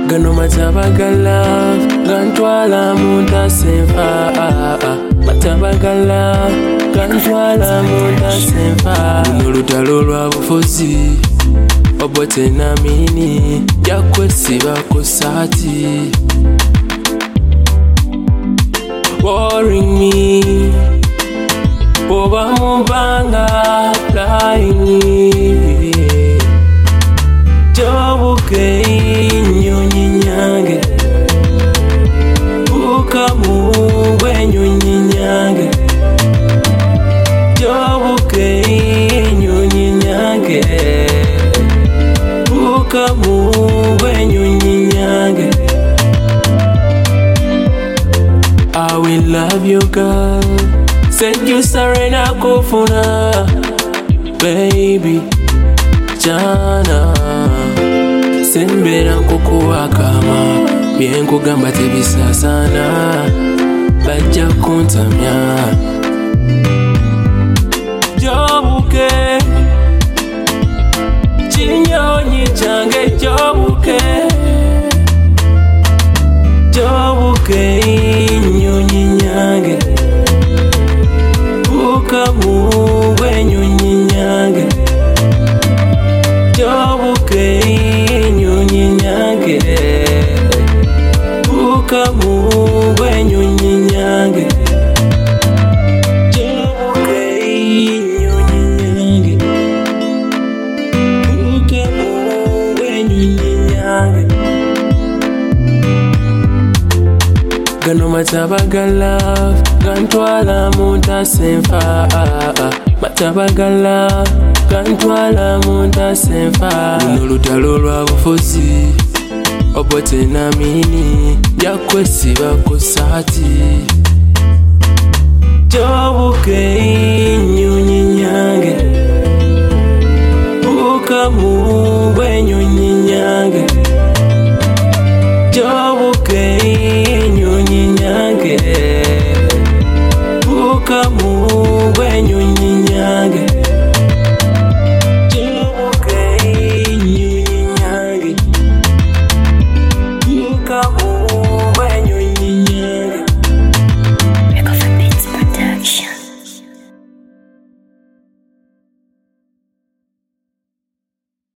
Gano matabagala gantwala munda senfa matabagala gantwala munda senfa nolutalo lwa bufuzi obote na mini yakwesiba ku sati worrying me oba mubanga flying jobuke nyonyi nyange ukamugwe nyonyi nyange jobuke nyonyi nyange ukamugwe nyonyi nyange. I will love you girl, said you surrender kufuna baby jana sembera nkukuwa kama byenku gamba tebisa sana bajja kuntamya jobuke chinyonyi change jobuke jobuke nyonyi nyange ukamugwe nyonyi nyange jobuke nyonyi nyange ukamugwe nyonyi nyange jobuke nyonyi nyange ukamugwe nyonyi nyange. Gano matabagala gantwala munda senfa matabagala gantwala munda senfa nolutalo lwa bufuzi obote na mini yakwesiba ku sati